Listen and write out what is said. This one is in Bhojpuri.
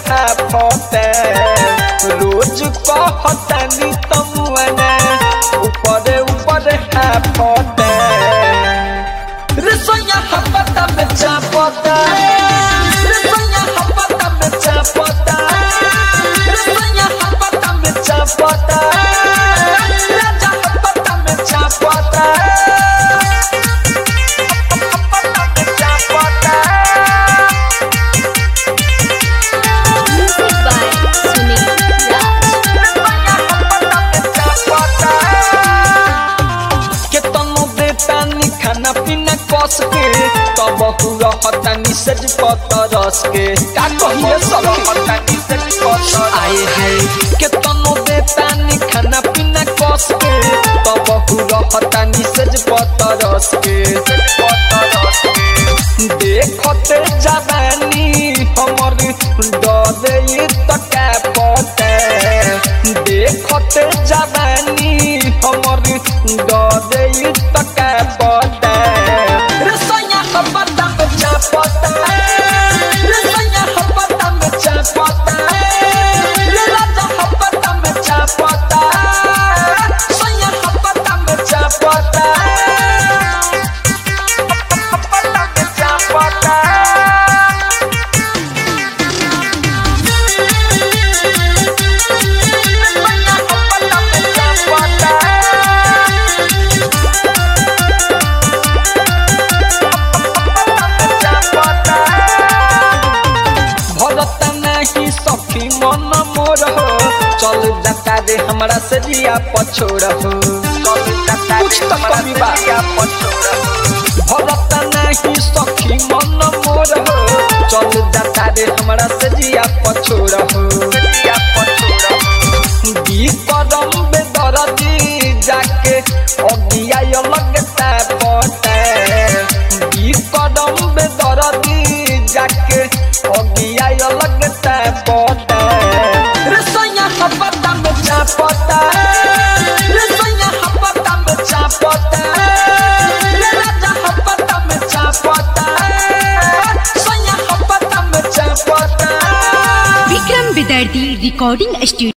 हाफते रोज कहतनी तमुआना ऊपर ऊपर हाफते रे सोया हपता में चापता रे सोया हपता में चापता रे सोया हपता में चापता राजा हपता में चापता खाना पीना कस के तब हुआ हतानी सज पतरस के का कहिए सब हतानी सज पतरस आए है के तनो देतानी खाना पीना कस के तब हुआ हतानी सज पतरस के देखते जवानी हमर डरे तका पते देखते जवानी हमर डरे तका पते रे सोया हपता में चापता रे सोया हपता में चापता रे राजा हपता में चापता सोया हपता में चापता हपता में चापता सखी मन मोर हो चल जाता रे हमरा से जिया पछोड़ हो कुछ तो कमी बाया पछोड़ हो भरत नहीं सखी मन मोर हो चल जाता रे हमरा से जिया पछोड़ हो दी करम बेदरदी जाके अगिया लगता पटे दी करम बेदरदी जाके अगिया लगता पटे रे सोया हपता में चापता रे सोया हपता में चापता रे राजा हपता में चापता सोया हपता में चापता विक्रम विद्यार्थी रिकॉर्डिंग स्टूडियो।